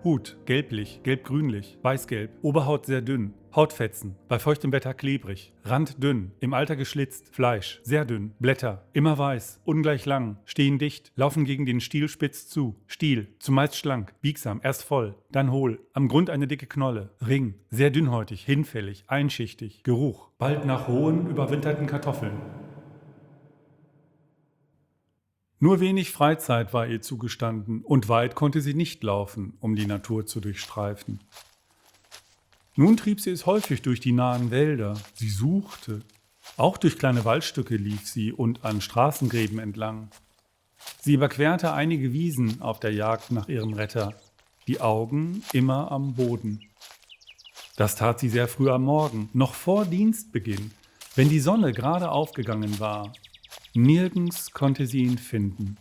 Hut, gelblich, gelbgrünlich, weißgelb, Oberhaut sehr dünn, Hautfetzen, bei feuchtem Wetter klebrig, Rand dünn, im Alter geschlitzt, Fleisch, sehr dünn, Blätter, immer weiß, ungleich lang, stehen dicht, laufen gegen den Stiel spitz zu, Stiel, zumeist schlank, biegsam, erst voll, dann hohl, am Grund eine dicke Knolle, Ring, sehr dünnhäutig, hinfällig, einschichtig, Geruch, bald nach rohen, überwinterten Kartoffeln. Nur wenig Freizeit war ihr zugestanden und weit konnte sie nicht laufen, um die Natur zu durchstreifen. Nun trieb sie es häufig durch die nahen Wälder. Sie suchte. Auch durch kleine Waldstücke lief sie und an Straßengräben entlang. Sie überquerte einige Wiesen auf der Jagd nach ihrem Retter, die Augen immer am Boden. Das tat sie sehr früh am Morgen, noch vor Dienstbeginn, wenn die Sonne gerade aufgegangen war. Nirgends konnte sie ihn finden.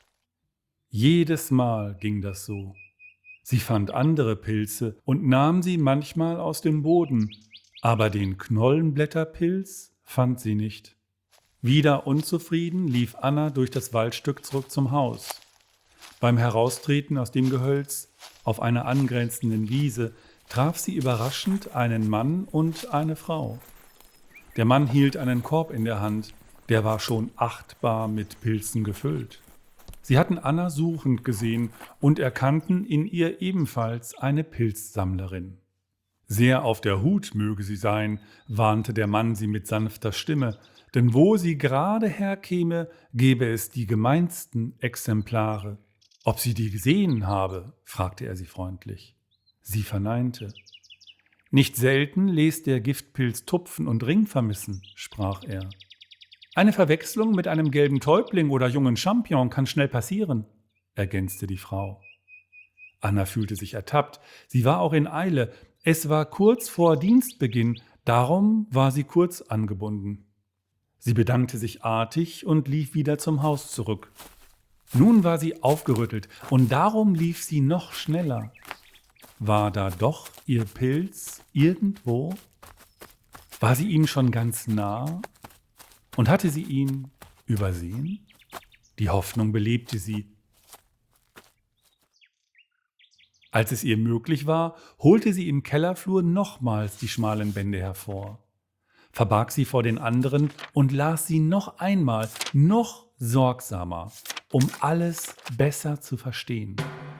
Jedes Mal ging das so. Sie fand andere Pilze und nahm sie manchmal aus dem Boden, aber den Knollenblätterpilz fand sie nicht. Wieder unzufrieden lief Anna durch das Waldstück zurück zum Haus. Beim Heraustreten aus dem Gehölz auf einer angrenzenden Wiese traf sie überraschend einen Mann und eine Frau. Der Mann hielt einen Korb in der Hand, der war schon achtbar mit Pilzen gefüllt. Sie hatten Anna suchend gesehen und erkannten in ihr ebenfalls eine Pilzsammlerin. Sehr auf der Hut möge sie sein, warnte der Mann sie mit sanfter Stimme, denn wo sie gerade herkäme, gäbe es die gemeinsten Exemplare. Ob sie die gesehen habe, fragte er sie freundlich. Sie verneinte. Nicht selten lässt der Giftpilz Tupfen und Ring vermissen, sprach er. Eine Verwechslung mit einem gelben Täubling oder jungen Champignon kann schnell passieren, ergänzte die Frau. Anna fühlte sich ertappt. Sie war auch in Eile. Es war kurz vor Dienstbeginn, darum war sie kurz angebunden. Sie bedankte sich artig und lief wieder zum Haus zurück. Nun war sie aufgerüttelt und darum lief sie noch schneller. War da doch ihr Pilz irgendwo? War sie ihm schon ganz nah? Und hatte sie ihn übersehen? Die Hoffnung belebte sie. Als es ihr möglich war, holte sie im Kellerflur nochmals die schmalen Bände hervor, verbarg sie vor den anderen und las sie noch einmal, noch sorgsamer, um alles besser zu verstehen.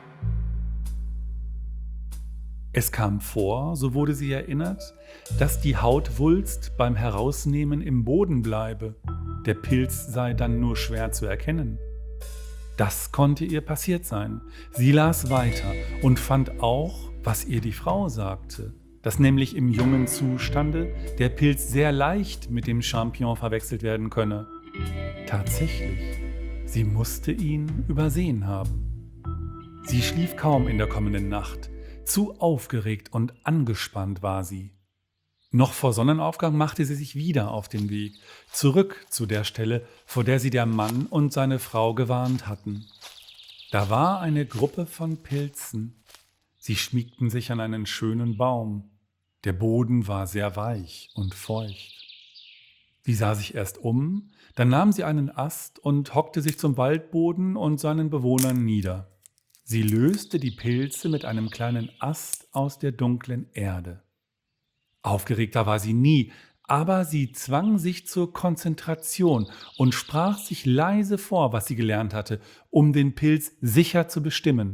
Es kam vor, so wurde sie erinnert, dass die Hautwulst beim Herausnehmen im Boden bleibe. Der Pilz sei dann nur schwer zu erkennen. Das konnte ihr passiert sein. Sie las weiter und fand auch, was ihr die Frau sagte, dass nämlich im jungen Zustande der Pilz sehr leicht mit dem Champignon verwechselt werden könne. Tatsächlich, sie musste ihn übersehen haben. Sie schlief kaum in der kommenden Nacht. Zu aufgeregt und angespannt war sie. Noch vor Sonnenaufgang machte sie sich wieder auf den Weg, zurück zu der Stelle, vor der sie der Mann und seine Frau gewarnt hatten. Da war eine Gruppe von Pilzen. Sie schmiegten sich an einen schönen Baum. Der Boden war sehr weich und feucht. Sie sah sich erst um, dann nahm sie einen Ast und hockte sich zum Waldboden und seinen Bewohnern nieder. Sie löste die Pilze mit einem kleinen Ast aus der dunklen Erde. Aufgeregter war sie nie, aber sie zwang sich zur Konzentration und sprach sich leise vor, was sie gelernt hatte, um den Pilz sicher zu bestimmen.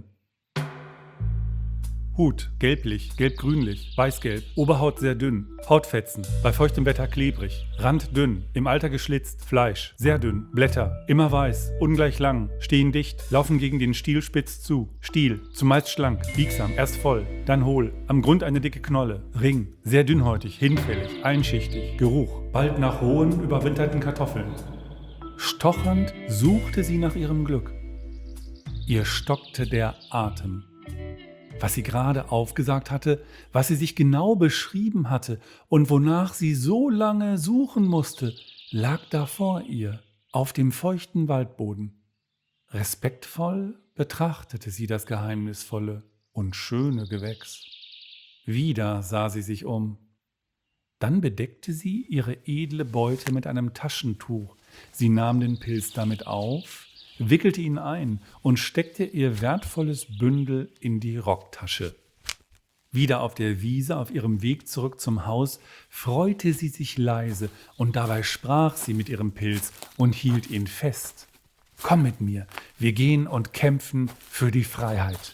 Hut, gelblich, gelbgrünlich, weißgelb, Oberhaut sehr dünn, Hautfetzen, bei feuchtem Wetter klebrig, Rand dünn, im Alter geschlitzt, Fleisch, sehr dünn, Blätter, immer weiß, ungleich lang, stehen dicht, laufen gegen den Stiel spitz zu, Stiel, zumeist schlank, biegsam, erst voll, dann hohl, am Grund eine dicke Knolle, Ring, sehr dünnhäutig, hinfällig, einschichtig, Geruch, bald nach rohen, überwinterten Kartoffeln. Stochernd suchte sie nach ihrem Glück. Ihr stockte der Atem. Was sie gerade aufgesagt hatte, was sie sich genau beschrieben hatte und wonach sie so lange suchen musste, lag da vor ihr, auf dem feuchten Waldboden. Respektvoll betrachtete sie das geheimnisvolle und schöne Gewächs. Wieder sah sie sich um. Dann bedeckte sie ihre edle Beute mit einem Taschentuch. Sie nahm den Pilz damit auf, wickelte ihn ein und steckte ihr wertvolles Bündel in die Rocktasche. Wieder auf der Wiese, auf ihrem Weg zurück zum Haus, freute sie sich leise und dabei sprach sie mit ihrem Pilz und hielt ihn fest. »Komm mit mir, wir gehen und kämpfen für die Freiheit.«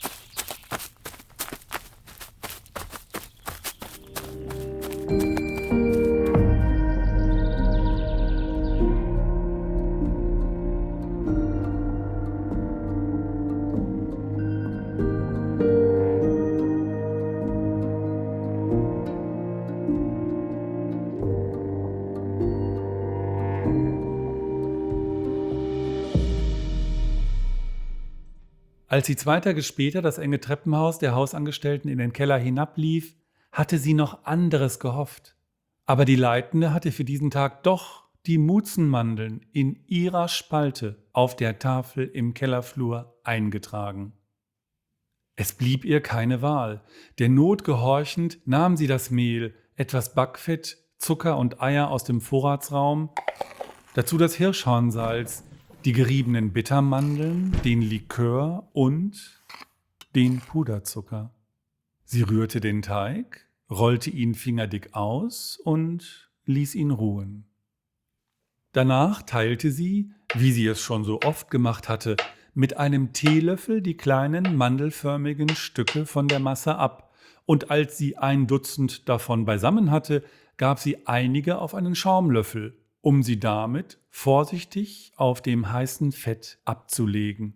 Als sie 2 Tage später das enge Treppenhaus der Hausangestellten in den Keller hinablief, hatte sie noch anderes gehofft. Aber die Leitende hatte für diesen Tag doch die Mutzenmandeln in ihrer Spalte auf der Tafel im Kellerflur eingetragen. Es blieb ihr keine Wahl. Der Not gehorchend nahm sie das Mehl, etwas Backfett, Zucker und Eier aus dem Vorratsraum, dazu das Hirschhornsalz, die geriebenen Bittermandeln, den Likör und den Puderzucker. Sie rührte den Teig, rollte ihn fingerdick aus und ließ ihn ruhen. Danach teilte sie, wie sie es schon so oft gemacht hatte, mit einem Teelöffel die kleinen mandelförmigen Stücke von der Masse ab, und als sie 1 Dutzend davon beisammen hatte, gab sie einige auf einen Schaumlöffel, um sie damit vorsichtig auf dem heißen Fett abzulegen.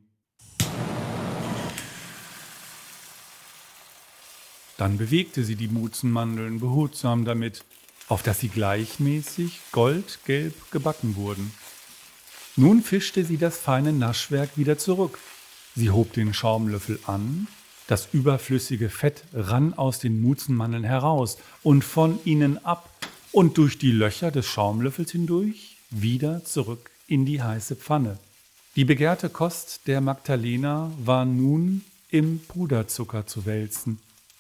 Dann bewegte sie die Mutzenmandeln behutsam damit, auf dass sie gleichmäßig goldgelb gebacken wurden. Nun fischte sie das feine Naschwerk wieder zurück. Sie hob den Schaumlöffel an, das überflüssige Fett rann aus den Mutzenmandeln heraus und von ihnen ab und durch die Löcher des Schaumlöffels hindurch wieder zurück in die heiße Pfanne. Die begehrte Kost der Magdalena war nun im Puderzucker zu wälzen.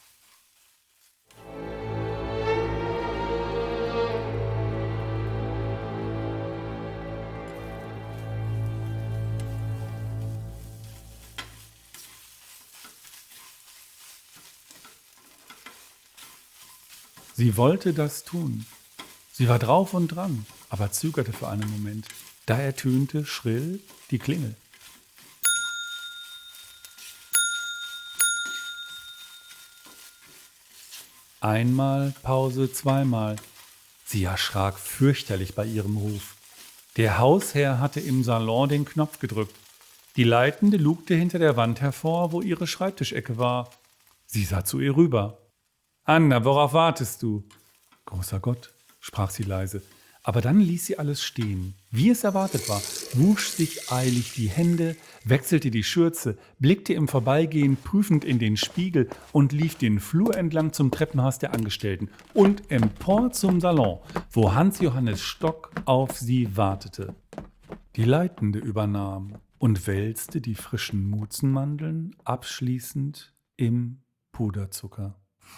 Sie wollte das tun. Sie war drauf und dran, aber zögerte für einen Moment. Da ertönte schrill die Klingel. Einmal, Pause, zweimal. Sie erschrak fürchterlich bei ihrem Ruf. Der Hausherr hatte im Salon den Knopf gedrückt. Die Leitende lugte hinter der Wand hervor, wo ihre Schreibtischecke war. Sie sah zu ihr rüber. »Anna, worauf wartest du?« »Großer Gott«, sprach sie leise, aber dann ließ sie alles stehen, wie es erwartet war, wusch sich eilig die Hände, wechselte die Schürze, blickte im Vorbeigehen prüfend in den Spiegel und lief den Flur entlang zum Treppenhaus der Angestellten und empor zum Salon, wo Hans-Johannes Stock auf sie wartete. Die Leitende übernahm und wälzte die frischen Mutzenmandeln abschließend im Puderzucker.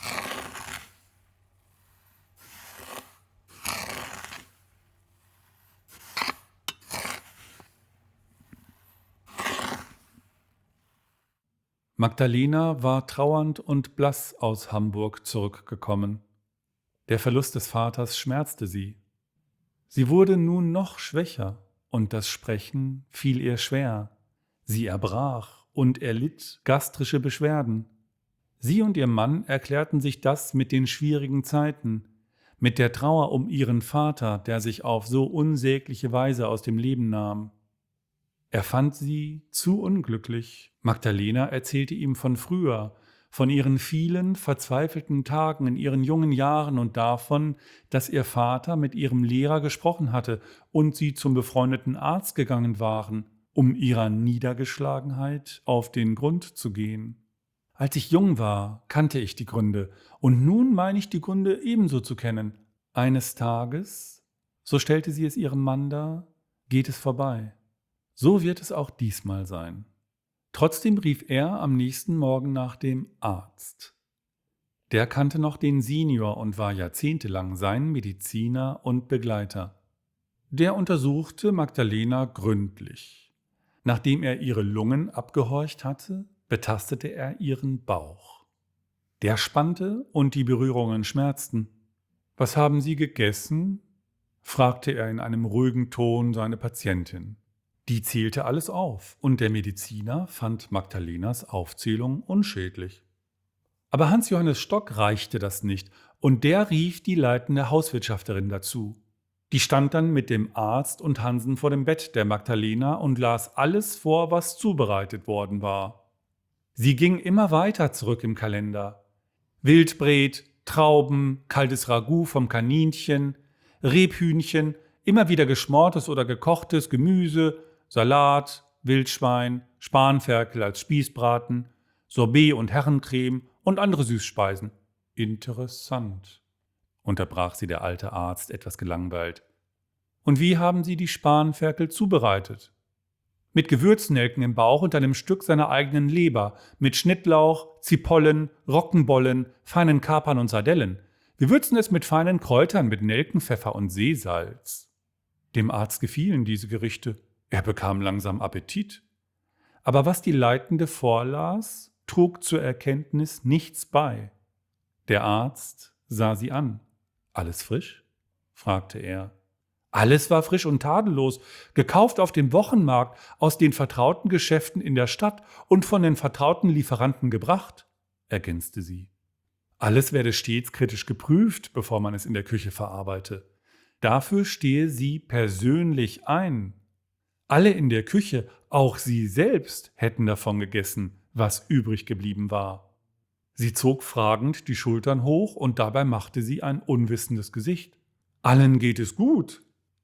Magdalena war trauernd und blass aus Hamburg zurückgekommen. Der Verlust des Vaters schmerzte sie. Sie wurde nun noch schwächer und das Sprechen fiel ihr schwer. Sie erbrach und erlitt gastrische Beschwerden. Sie und ihr Mann erklärten sich das mit den schwierigen Zeiten, mit der Trauer um ihren Vater, der sich auf so unsägliche Weise aus dem Leben nahm. Er fand sie zu unglücklich. Magdalena erzählte ihm von früher, von ihren vielen verzweifelten Tagen in ihren jungen Jahren und davon, dass ihr Vater mit ihrem Lehrer gesprochen hatte und sie zum befreundeten Arzt gegangen waren, um ihrer Niedergeschlagenheit auf den Grund zu gehen. Als ich jung war, kannte ich die Gründe, und nun meine ich die Gründe ebenso zu kennen. Eines Tages, so stellte sie es ihrem Mann dar, geht es vorbei. So wird es auch diesmal sein. Trotzdem rief er am nächsten Morgen nach dem Arzt. Der kannte noch den Senior und war jahrzehntelang sein Mediziner und Begleiter. Der untersuchte Magdalena gründlich. Nachdem er ihre Lungen abgehorcht hatte, betastete er ihren Bauch. Der spannte und die Berührungen schmerzten. »Was haben Sie gegessen?« fragte er in einem ruhigen Ton seine Patientin. Die zählte alles auf, und der Mediziner fand Magdalenas Aufzählung unschädlich. Aber Hans Johannes Stock reichte das nicht, und der rief die leitende Hauswirtschafterin dazu. Die stand dann mit dem Arzt und Hansen vor dem Bett der Magdalena und las alles vor, was zubereitet worden war. Sie ging immer weiter zurück im Kalender. Wildbret, Trauben, kaltes Ragout vom Kaninchen, Rebhühnchen, immer wieder geschmortes oder gekochtes Gemüse, Salat, Wildschwein, Spanferkel als Spießbraten, Sorbet und Herrencreme und andere Süßspeisen. Interessant, unterbrach sie der alte Arzt etwas gelangweilt. Und wie haben Sie die Spanferkel zubereitet? Mit Gewürznelken im Bauch und einem Stück seiner eigenen Leber, mit Schnittlauch, Zipollen, Roggenbollen, feinen Kapern und Sardellen. Wir würzen es mit feinen Kräutern, mit Nelkenpfeffer und Seesalz. Dem Arzt gefielen diese Gerichte. Er bekam langsam Appetit. Aber was die Leitende vorlas, trug zur Erkenntnis nichts bei. Der Arzt sah sie an. »Alles frisch?« fragte er. Alles war frisch und tadellos, gekauft auf dem Wochenmarkt, aus den vertrauten Geschäften in der Stadt und von den vertrauten Lieferanten gebracht, ergänzte sie. Alles werde stets kritisch geprüft, bevor man es in der Küche verarbeite. Dafür stehe sie persönlich ein. Alle in der Küche, auch sie selbst, hätten davon gegessen, was übrig geblieben war. Sie zog fragend die Schultern hoch und dabei machte sie ein unwissendes Gesicht. »Allen geht es gut.«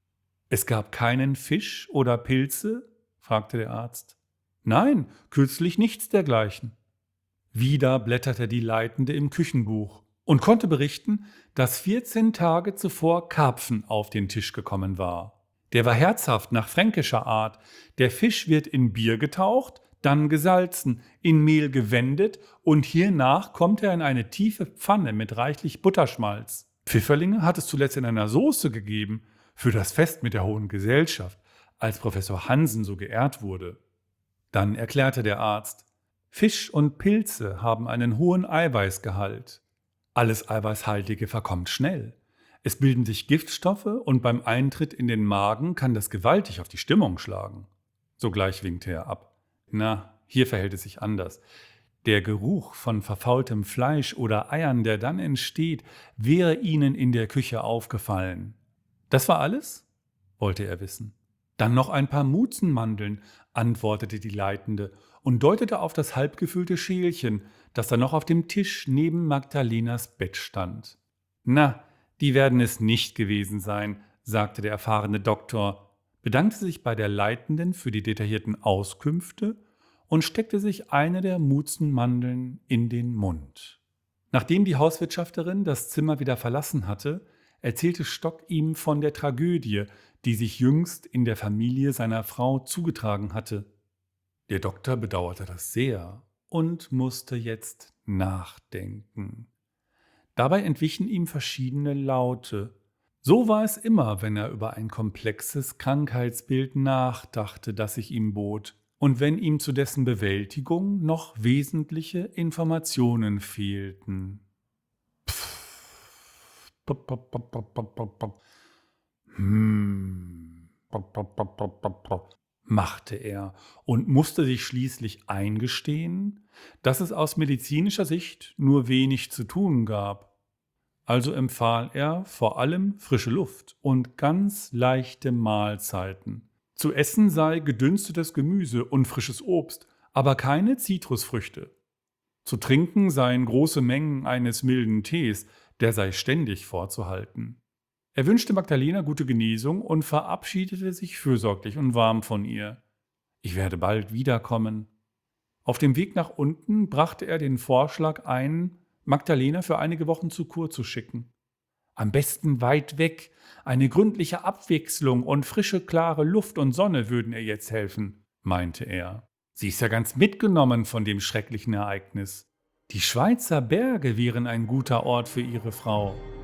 »Es gab keinen Fisch oder Pilze?« fragte der Arzt. »Nein, kürzlich nichts dergleichen.« Wieder blätterte die Leitende im Küchenbuch und konnte berichten, dass 14 Tage zuvor Karpfen auf den Tisch gekommen war. Der war herzhaft nach fränkischer Art. Der Fisch wird in Bier getaucht, dann gesalzen, in Mehl gewendet und hiernach kommt er in eine tiefe Pfanne mit reichlich Butterschmalz. Pfifferlinge hat es zuletzt in einer Soße gegeben, für das Fest mit der hohen Gesellschaft, als Professor Hansen so geehrt wurde. Dann erklärte der Arzt, Fisch und Pilze haben einen hohen Eiweißgehalt. Alles Eiweißhaltige verkommt schnell. Es bilden sich Giftstoffe und beim Eintritt in den Magen kann das gewaltig auf die Stimmung schlagen. Sogleich winkte er ab. Na, hier verhält es sich anders. Der Geruch von verfaultem Fleisch oder Eiern, der dann entsteht, wäre Ihnen in der Küche aufgefallen. Das war alles? Wollte er wissen. Dann noch ein paar Mutzenmandeln, antwortete die Leitende und deutete auf das halbgefüllte Schälchen, das da noch auf dem Tisch neben Magdalenas Bett stand. Na, die werden es nicht gewesen sein, sagte der erfahrene Doktor, bedankte sich bei der Leitenden für die detaillierten Auskünfte und steckte sich eine der Mutzenmandeln in den Mund. Nachdem die Hauswirtschafterin das Zimmer wieder verlassen hatte, erzählte Stock ihm von der Tragödie, die sich jüngst in der Familie seiner Frau zugetragen hatte. Der Doktor bedauerte das sehr und musste jetzt nachdenken. Dabei entwichen ihm verschiedene Laute. So war es immer, wenn er über ein komplexes Krankheitsbild nachdachte, das sich ihm bot, und wenn ihm zu dessen Bewältigung noch wesentliche Informationen fehlten. Machte er und musste sich schließlich eingestehen, dass es aus medizinischer Sicht nur wenig zu tun gab. Also empfahl er vor allem frische Luft und ganz leichte Mahlzeiten. Zu essen sei gedünstetes Gemüse und frisches Obst, aber keine Zitrusfrüchte. Zu trinken seien große Mengen eines milden Tees, der sei ständig vorzuhalten. Er wünschte Magdalena gute Genesung und verabschiedete sich fürsorglich und warm von ihr. Ich werde bald wiederkommen. Auf dem Weg nach unten brachte er den Vorschlag ein, Magdalena für einige Wochen zur Kur zu schicken. Am besten weit weg. Eine gründliche Abwechslung und frische, klare Luft und Sonne würden ihr jetzt helfen, meinte er. Sie ist ja ganz mitgenommen von dem schrecklichen Ereignis. Die Schweizer Berge wären ein guter Ort für ihre Frau.